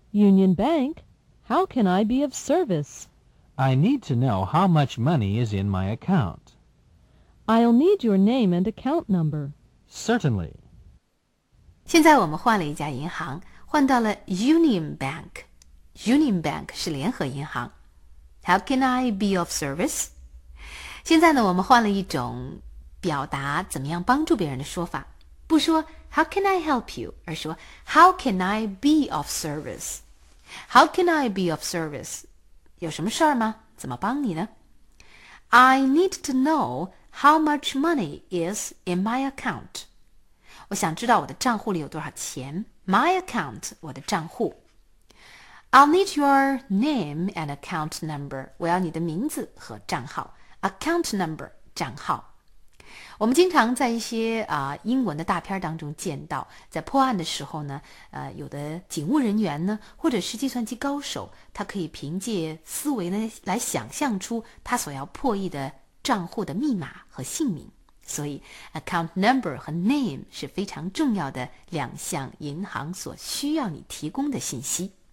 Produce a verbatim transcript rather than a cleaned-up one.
Union Bank? How can I be of service? I need to know how much money is in my account. I'll need your name and account number. Certainly. 现在我们换了一家银行，换到了 Union Bank。Union Bank 是联合银行。How can I be of service? 现在呢，我们换了一种表达怎么样帮助别人的说法，不说 How can I help you? 而说 How can I be of service? How can I be of service? 有什么事儿吗？怎么帮你呢？ I need to know how much money is in my account. 我想知道我的账户里有多少钱。My account, 我的账户。I'll need your name and account number. 我要你的名字和账号。Account number, 账号。我们经常在一些啊、呃、英文的大片当中见到，在破案的时候呢，呃，有的警务人员呢，或者是计算机高手，他可以凭借思维呢来想象出他所要破译的账户的密码和姓名。所以 account number 和 name 是非常重要的两项银行所需要你提供的信息。